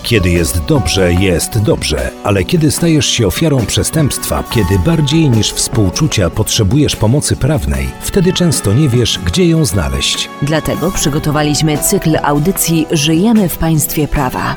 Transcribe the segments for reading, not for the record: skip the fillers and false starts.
Kiedy jest dobrze, ale kiedy stajesz się ofiarą przestępstwa, kiedy bardziej niż współczucia potrzebujesz pomocy prawnej, wtedy często nie wiesz, gdzie ją znaleźć. Dlatego przygotowaliśmy cykl audycji Żyjemy w państwie prawa.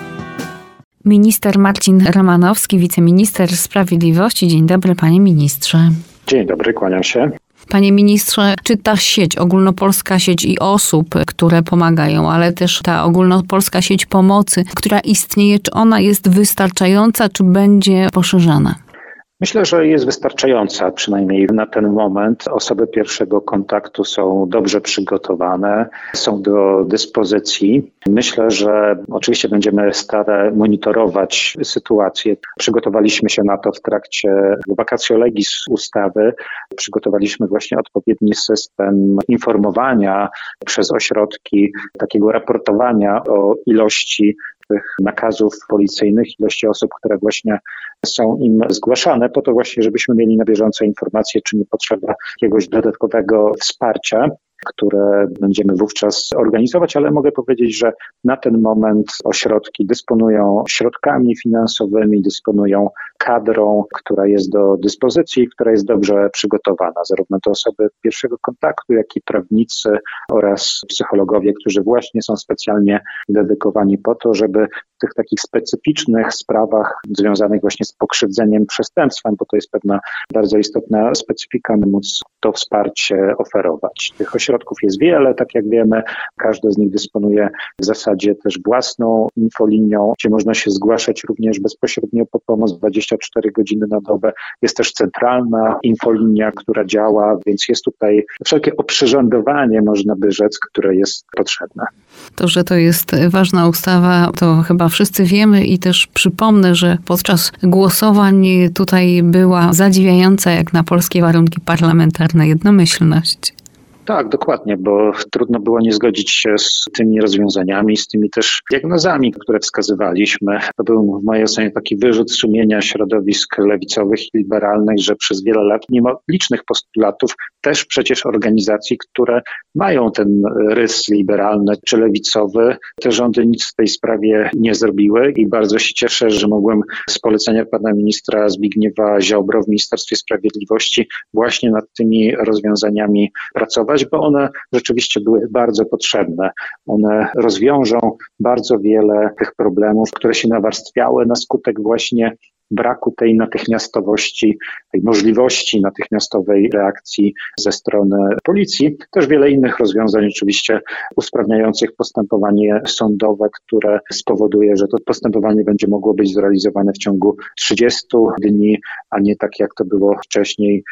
Minister Marcin Romanowski, wiceminister sprawiedliwości. Dzień dobry, panie ministrze. Dzień dobry, kłaniam się. Panie ministrze, czy ta sieć, ogólnopolska sieć i osób, które pomagają, ale też ta ogólnopolska sieć pomocy, która istnieje, czy ona jest wystarczająca, czy będzie poszerzana? Myślę, że jest wystarczająca, przynajmniej na ten moment. Osoby pierwszego kontaktu są dobrze przygotowane, są do dyspozycji. Myślę, że oczywiście będziemy stale monitorować sytuację. Przygotowaliśmy się na to w trakcie vacatio legis ustawy. Przygotowaliśmy właśnie odpowiedni system informowania przez ośrodki, takiego raportowania o ilości tych nakazów policyjnych, ilości osób, które właśnie są im zgłaszane, po to właśnie, żebyśmy mieli na bieżąco informacje, czy nie potrzeba jakiegoś dodatkowego wsparcia, które będziemy wówczas organizować, ale mogę powiedzieć, że na ten moment ośrodki dysponują środkami finansowymi, dysponują kadrą, która jest do dyspozycji, która jest dobrze przygotowana. Zarówno te osoby pierwszego kontaktu, jak i prawnicy oraz psychologowie, którzy właśnie są specjalnie dedykowani po to, żeby w tych takich specyficznych sprawach związanych właśnie z pokrzywdzeniem przestępstwem, bo to jest pewna bardzo istotna specyfika, móc to wsparcie oferować. Tych ośrodków jest wiele, tak jak wiemy, każdy z nich dysponuje w zasadzie też własną infolinią, gdzie można się zgłaszać również bezpośrednio po pomoc 24 godziny na dobę. Jest też centralna infolinia, która działa, więc jest tutaj wszelkie oprzyrządowanie, można by rzec, które jest potrzebne. To, że to jest ważna ustawa, to chyba wszyscy wiemy i też przypomnę, że podczas głosowań tutaj była zadziwiająca jak na polskie warunki parlamentarne jednomyślność. Tak, dokładnie, bo trudno było nie zgodzić się z tymi rozwiązaniami, z tymi też diagnozami, które wskazywaliśmy. To był w mojej ocenie taki wyrzut sumienia środowisk lewicowych i liberalnych, że przez wiele lat, mimo licznych postulatów, też przecież organizacji, które mają ten rys liberalny czy lewicowy, te rządy nic w tej sprawie nie zrobiły i bardzo się cieszę, że mogłem z polecenia pana ministra Zbigniewa Ziobro w Ministerstwie Sprawiedliwości właśnie nad tymi rozwiązaniami pracować, bo one rzeczywiście były bardzo potrzebne. One rozwiążą bardzo wiele tych problemów, które się nawarstwiały na skutek właśnie braku tej natychmiastowości, tej możliwości natychmiastowej reakcji ze strony policji. Też wiele innych rozwiązań oczywiście usprawniających postępowanie sądowe, które spowoduje, że to postępowanie będzie mogło być zrealizowane w ciągu 30 dni, a nie tak jak to było wcześniej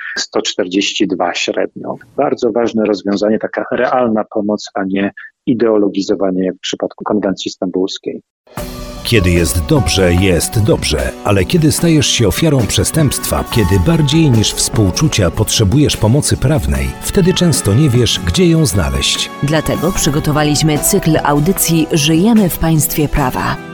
142 średnio. Bardzo ważne rozwiązanie, taka realna pomoc, a nie ideologizowanie jak w przypadku konwencji stambulskiej. Kiedy jest dobrze, ale kiedy stajesz się ofiarą przestępstwa, kiedy bardziej niż współczucia potrzebujesz pomocy prawnej, wtedy często nie wiesz, gdzie ją znaleźć. Dlatego przygotowaliśmy cykl audycji Żyjemy w państwie prawa.